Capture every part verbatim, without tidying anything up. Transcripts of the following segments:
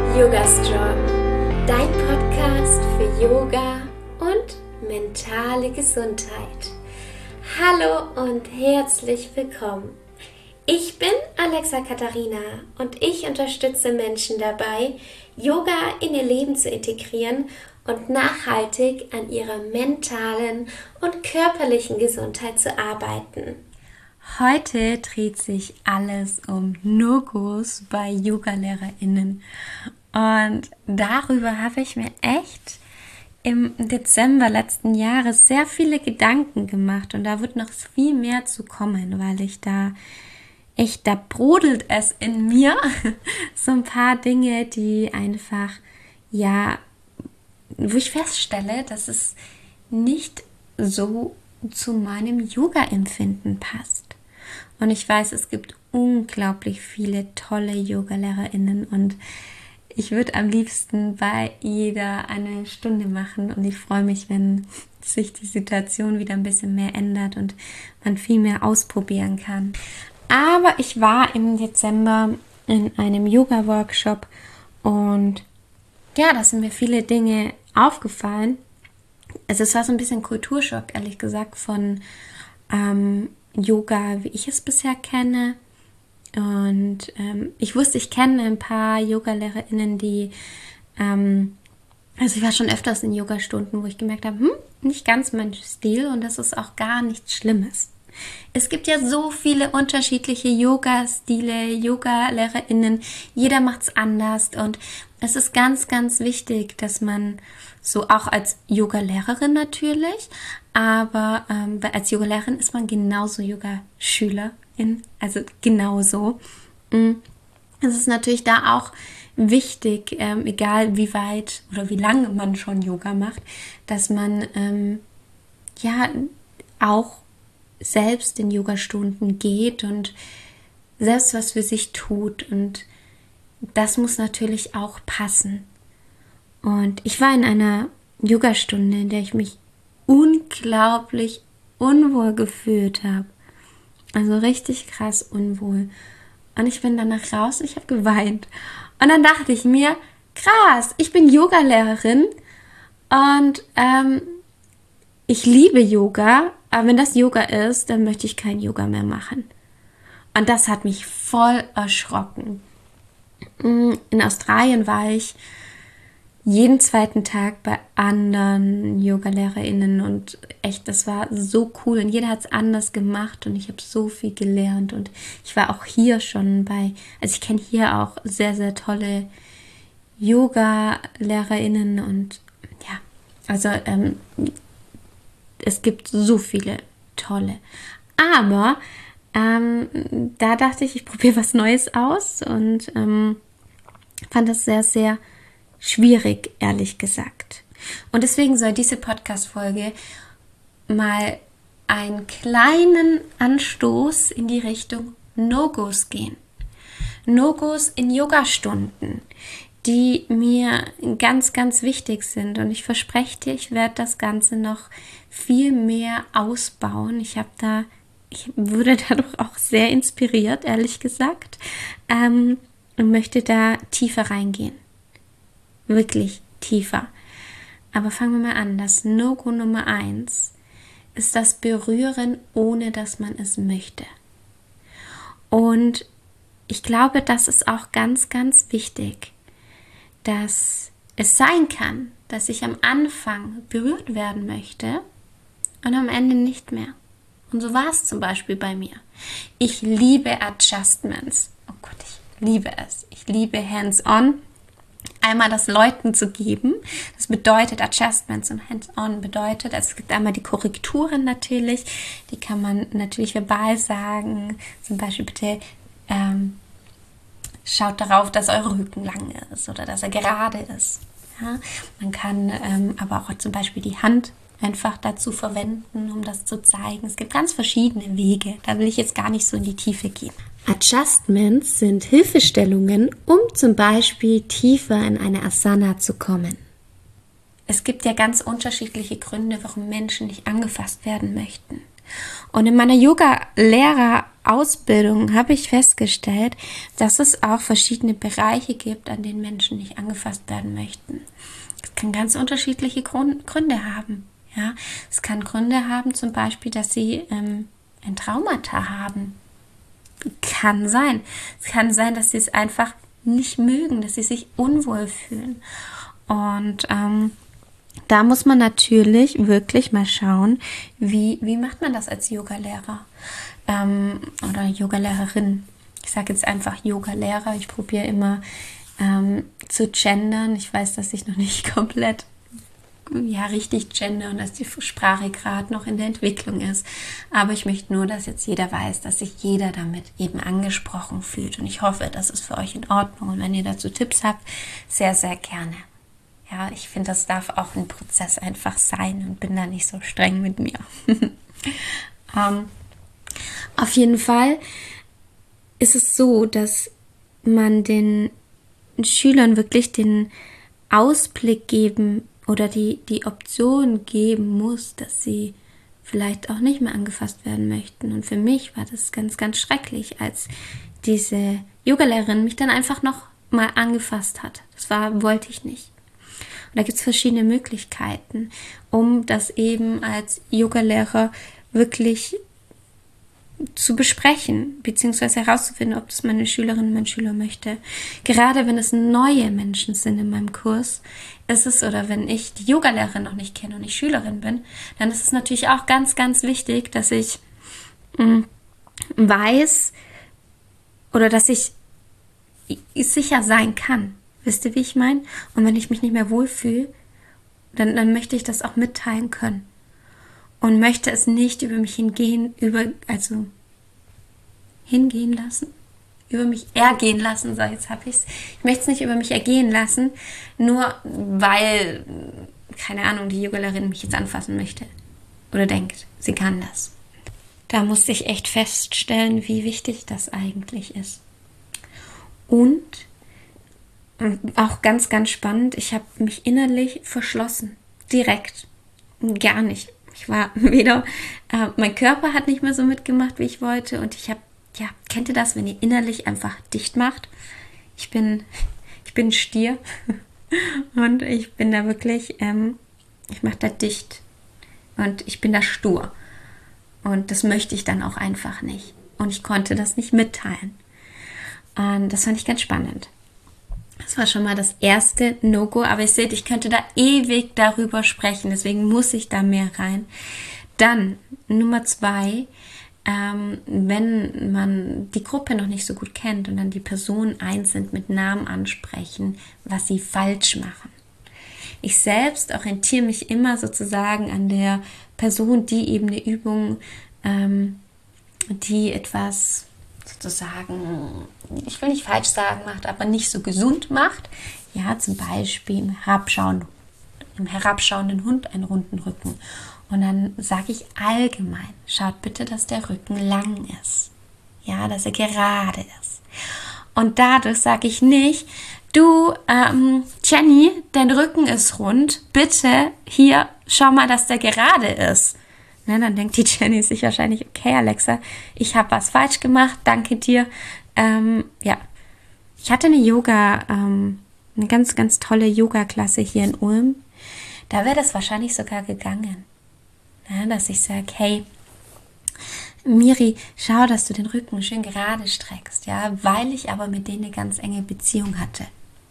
Yoga Strong, dein Podcast für Yoga und mentale Gesundheit. Hallo und herzlich willkommen. Ich bin Alexa Katharina und ich unterstütze Menschen dabei, Yoga in ihr Leben zu integrieren und nachhaltig an ihrer mentalen und körperlichen Gesundheit zu arbeiten. Heute dreht sich alles um No-Gos bei Yoga-LehrerInnen. Und darüber habe ich mir echt im Dezember letzten Jahres sehr viele Gedanken gemacht. Und da wird noch viel mehr zu kommen, weil ich da echt, da brodelt es in mir. So ein paar Dinge, die einfach, ja, wo ich feststelle, dass es nicht so zu meinem Yoga-Empfinden passt. Und ich weiß, es gibt unglaublich viele tolle Yoga-LehrerInnen und ich würde am liebsten bei jeder eine Stunde machen und ich freue mich, wenn sich die Situation wieder ein bisschen mehr ändert und man viel mehr ausprobieren kann. Aber ich war im Dezember in einem Yoga-Workshop und ja, da sind mir viele Dinge aufgefallen. Also es war so ein bisschen Kulturschock, ehrlich gesagt, von ähm, Yoga, wie ich es bisher kenne. Und ähm, ich wusste, ich kenne ein paar Yoga-LehrerInnen, die, ähm, also ich war schon öfters in Yoga-Stunden, wo ich gemerkt habe, hm, nicht ganz mein Stil und das ist auch gar nichts Schlimmes. Es gibt ja so viele unterschiedliche Yoga-Stile, Yoga-LehrerInnen, jeder macht es anders und es ist ganz, ganz wichtig, dass man so auch als Yoga-Lehrerin natürlich, aber ähm, als Yoga-Lehrerin ist man genauso Yoga-Schülerin, also genauso. Es ist natürlich da auch wichtig, ähm, egal wie weit oder wie lange man schon Yoga macht, dass man ähm, ja auch selbst in Yogastunden geht und selbst was für sich tut und das muss natürlich auch passen. Und ich war in einer Yogastunde, in der ich mich unglaublich unwohl gefühlt habe. Also richtig krass unwohl. Und ich bin danach raus und ich habe geweint. Und dann dachte ich mir, krass, ich bin Yogalehrerin und ähm, ich liebe Yoga, aber wenn das Yoga ist, dann möchte ich kein Yoga mehr machen. Und das hat mich voll erschrocken. In Australien war ich jeden zweiten Tag bei anderen Yoga-LehrerInnen und echt, das war so cool und jeder hat es anders gemacht und ich habe so viel gelernt und ich war auch hier schon bei, also ich kenne hier auch sehr, sehr tolle Yoga-LehrerInnen und ja, also ähm, es gibt so viele tolle, aber ähm, da dachte ich, ich probiere was Neues aus und ähm, fand das sehr, sehr schwierig, ehrlich gesagt. Und deswegen soll diese Podcast-Folge mal einen kleinen Anstoß in die Richtung No-Gos gehen. No-Gos in Yogastunden, die mir ganz, ganz wichtig sind. Und ich verspreche dir, ich werde das Ganze noch viel mehr ausbauen. Ich habe da, ich wurde dadurch auch sehr inspiriert, ehrlich gesagt, ähm, und möchte da tiefer reingehen. Wirklich tiefer. Aber fangen wir mal an. Das No-Go Nummer eins ist das Berühren, ohne dass man es möchte. Und ich glaube, das ist auch ganz, ganz wichtig, dass es sein kann, dass ich am Anfang berührt werden möchte und am Ende nicht mehr. Und so war es zum Beispiel bei mir. Ich liebe Adjustments. Oh Gott, ich liebe es. Ich liebe Hands-on. Einmal das Läuten zu geben. Das bedeutet Adjustments und Hands-on bedeutet, also es gibt einmal die Korrekturen natürlich, die kann man natürlich verbal sagen, zum Beispiel bitte ähm, schaut darauf, dass euer Rücken lang ist oder dass er gerade ist. Ja? Man kann ähm, aber auch zum Beispiel die Hand einfach dazu verwenden, um das zu zeigen. Es gibt ganz verschiedene Wege, da will ich jetzt gar nicht so in die Tiefe gehen. Adjustments sind Hilfestellungen, um zum Beispiel tiefer in eine Asana zu kommen. Es gibt ja ganz unterschiedliche Gründe, warum Menschen nicht angefasst werden möchten. Und in meiner Yoga-Lehrer-Ausbildung habe ich festgestellt, dass es auch verschiedene Bereiche gibt, an denen Menschen nicht angefasst werden möchten. Es kann ganz unterschiedliche Gründe haben. Ja, es kann Gründe haben, zum Beispiel, dass sie ähm, ein Traumata haben. Kann sein. Es kann sein, dass sie es einfach nicht mögen, dass sie sich unwohl fühlen. Und ähm, da muss man natürlich wirklich mal schauen, wie, wie macht man das als Yogalehrer ähm, oder Yogalehrerin. Ich sage jetzt einfach Yogalehrer. Ich probiere immer ähm, zu gendern. Ich weiß, dass ich noch nicht komplett ja, richtig gender und dass die Sprache gerade noch in der Entwicklung ist. Aber ich möchte nur, dass jetzt jeder weiß, dass sich jeder damit eben angesprochen fühlt. Und ich hoffe, das ist für euch in Ordnung. Und wenn ihr dazu Tipps habt, sehr, sehr gerne. Ja, ich finde, das darf auch ein Prozess einfach sein und bin da nicht so streng mit mir. ähm, auf jeden Fall ist es so, dass man den Schülern wirklich den Ausblick geben oder die, die Option geben muss, dass sie vielleicht auch nicht mehr angefasst werden möchten. Und für mich war das ganz, ganz schrecklich, als diese Yogalehrerin mich dann einfach noch mal angefasst hat. Das war, wollte ich nicht. Und da gibt es verschiedene Möglichkeiten, um das eben als Yogalehrer wirklich zu besprechen, beziehungsweise herauszufinden, ob das meine Schülerin, mein Schüler möchte. Gerade wenn es neue Menschen sind in meinem Kurs, ist es, oder wenn ich die Yogalehrerin noch nicht kenne und ich Schülerin bin, dann ist es natürlich auch ganz, ganz wichtig, dass ich mh, weiß oder dass ich sicher sein kann. Wisst ihr, wie ich meine? Und wenn ich mich nicht mehr wohlfühle, dann, dann möchte ich das auch mitteilen können. Und möchte es nicht über mich hingehen, über, also hingehen lassen, über mich ergehen lassen, so jetzt habe ich es. Ich möchte es nicht über mich ergehen lassen, nur weil, keine Ahnung, die Yogalehrerin mich jetzt anfassen möchte oder denkt, sie kann das. Da musste ich echt feststellen, wie wichtig das eigentlich ist. Und auch ganz, ganz spannend, ich habe mich innerlich verschlossen, direkt, gar nicht. Ich war weder, äh, mein Körper hat nicht mehr so mitgemacht, wie ich wollte. Und ich habe, ja, kennt ihr das, wenn ihr innerlich einfach dicht macht? Ich bin, ich bin ein Stier und ich bin da wirklich, ähm, ich mache da dicht und ich bin da stur. Und das möchte ich dann auch einfach nicht. Und ich konnte das nicht mitteilen. Und das fand ich ganz spannend. Das war schon mal das erste No-Go, aber ihr seht, ich könnte da ewig darüber sprechen, deswegen muss ich da mehr rein. Dann Nummer zwei, ähm, wenn man die Gruppe noch nicht so gut kennt und dann die Personen einzeln mit Namen ansprechen, was sie falsch machen. Ich selbst orientiere mich immer sozusagen an der Person, die eben eine Übung, ähm, die etwas sozusagen, ich will nicht falsch sagen, macht, aber nicht so gesund macht. Ja, zum Beispiel im, herabschauen, im herabschauenden Hund einen runden Rücken. Und dann sage ich allgemein, schaut bitte, dass der Rücken lang ist. Ja, dass er gerade ist. Und dadurch sage ich nicht, du, ähm, Jenny, dein Rücken ist rund, bitte hier, schau mal, dass der gerade ist. Ne, dann denkt die Jenny sich wahrscheinlich, okay, Alexa, ich habe was falsch gemacht, danke dir. Ähm, ja, ich hatte eine Yoga, ähm, eine ganz, ganz tolle Yoga-Klasse hier in Ulm. Da wäre das wahrscheinlich sogar gegangen. Ja, dass ich sage, hey, Miri, schau, dass du den Rücken schön gerade streckst, ja, weil ich aber mit denen eine ganz enge Beziehung hatte.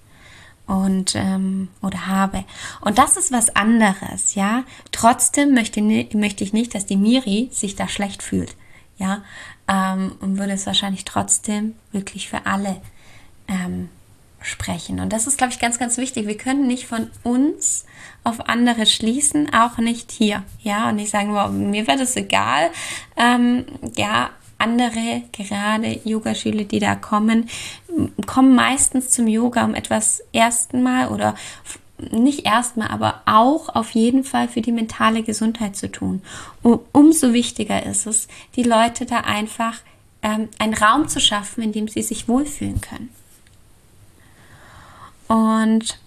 Und ähm, oder habe. Und das ist was anderes, ja. Trotzdem möchte, möchte ich nicht, dass die Miri sich da schlecht fühlt, ja. Ähm, und würde es wahrscheinlich trotzdem wirklich für alle ähm, sprechen. Und das ist, glaube ich, ganz, ganz wichtig. Wir können nicht von uns auf andere schließen, auch nicht hier, ja. Und nicht sagen, wow, mir wäre das egal, ähm, ja. Andere, gerade Yogaschüler, die da kommen, kommen meistens zum Yoga, um etwas erstmal oder nicht erstmal, aber auch auf jeden Fall für die mentale Gesundheit zu tun. Um, umso wichtiger ist es, die Leute da einfach ähm, einen Raum zu schaffen, in dem sie sich wohlfühlen können. Und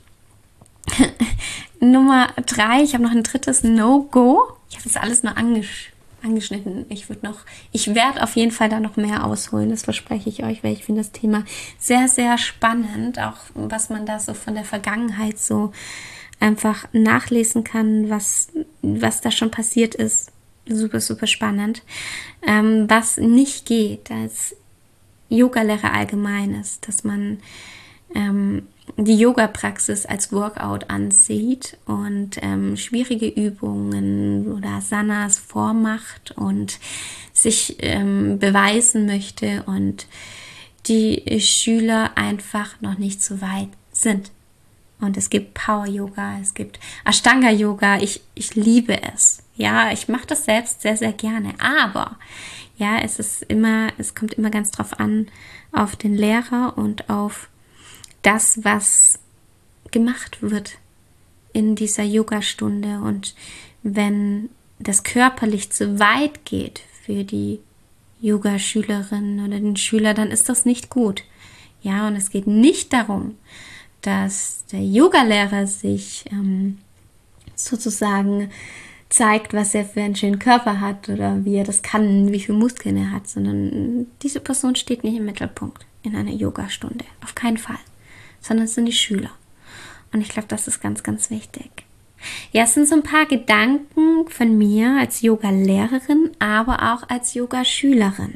Nummer drei, ich habe noch ein drittes No-Go. Ich habe das alles nur angesch- angeschnitten. Ich würde noch, ich werde auf jeden Fall da noch mehr ausholen, das verspreche ich euch, weil ich finde das Thema sehr, sehr spannend, auch was man da so von der Vergangenheit so einfach nachlesen kann, was, was da schon passiert ist. Super, super spannend. Ähm, was nicht geht als Yoga-Lehrer allgemein ist, dass man ähm, die Yoga-Praxis als Workout ansieht und ähm, schwierige Übungen oder Asanas vormacht und sich ähm, beweisen möchte und die Schüler einfach noch nicht so weit sind. Und es gibt Power-Yoga, es gibt Ashtanga-Yoga, ich, ich liebe es. Ja, ich mache das selbst sehr, sehr gerne, aber ja, es ist immer, es kommt immer ganz drauf an, auf den Lehrer und auf das, was gemacht wird in dieser Yogastunde. Und wenn das körperlich zu weit geht für die Yogaschülerin oder den Schüler, dann ist das nicht gut. Ja, und es geht nicht darum, dass der Yogalehrer sich ähm, sozusagen zeigt, was er für einen schönen Körper hat oder wie er das kann, wie viele Muskeln er hat, sondern diese Person steht nicht im Mittelpunkt in einer Yogastunde. Auf keinen Fall. Sondern es sind die Schüler. Und ich glaube, das ist ganz, ganz wichtig. Ja, es sind so ein paar Gedanken von mir als Yoga-Lehrerin, aber auch als Yogaschülerin.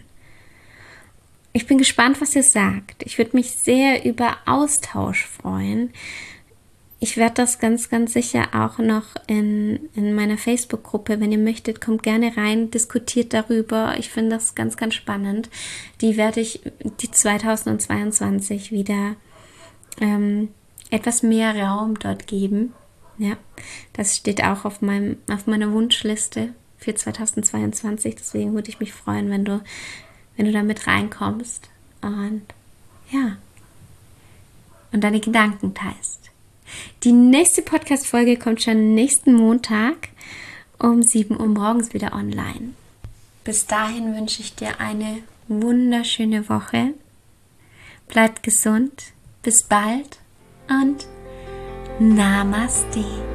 Ich bin gespannt, was ihr sagt. Ich würde mich sehr über Austausch freuen. Ich werde das ganz, ganz sicher auch noch in, in meiner Facebook-Gruppe, wenn ihr möchtet, kommt gerne rein, diskutiert darüber. Ich finde das ganz, ganz spannend. Die werde ich die zweitausendzweiundzwanzig wieder ähm, etwas mehr Raum dort geben. Ja, das steht auch auf meinem, auf meiner Wunschliste für zweitausendzweiundzwanzig. Deswegen würde ich mich freuen, wenn du, wenn du da mit reinkommst und ja, und deine Gedanken teilst. Die nächste Podcast-Folge kommt schon nächsten Montag um sieben Uhr morgens wieder online. Bis dahin wünsche ich dir eine wunderschöne Woche. Bleib gesund. Bis bald und Namaste.